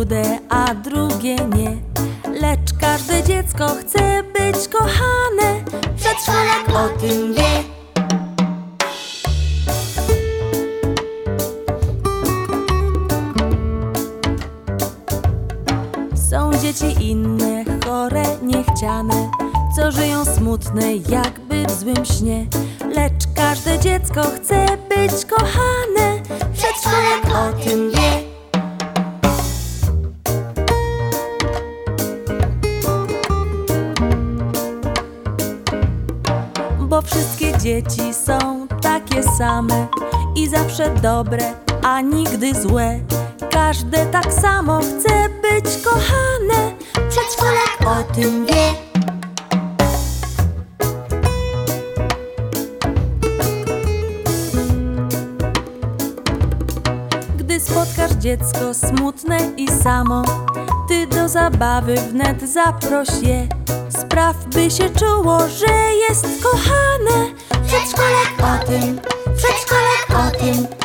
rude, a drugie nie. Lecz każde dziecko chce być kochane. Przedszkolak o tym wie. Są dzieci inne, chore, niechciane, co żyją smutne, jakby w złym śnie. Lecz każde dziecko chce być kochane. Przedszkolak o tym wie. Bo wszystkie dzieci są takie same i zawsze dobre, a nigdy złe. Każde tak samo chce być kochane. Przedszkolak o tym wie. Gdy spotkasz dziecko smutne i samo, ty do zabawy wnet zaproś je. Spraw, by się czuło, że jest kochane. Przedszkolak o tym, przedszkolak o tym.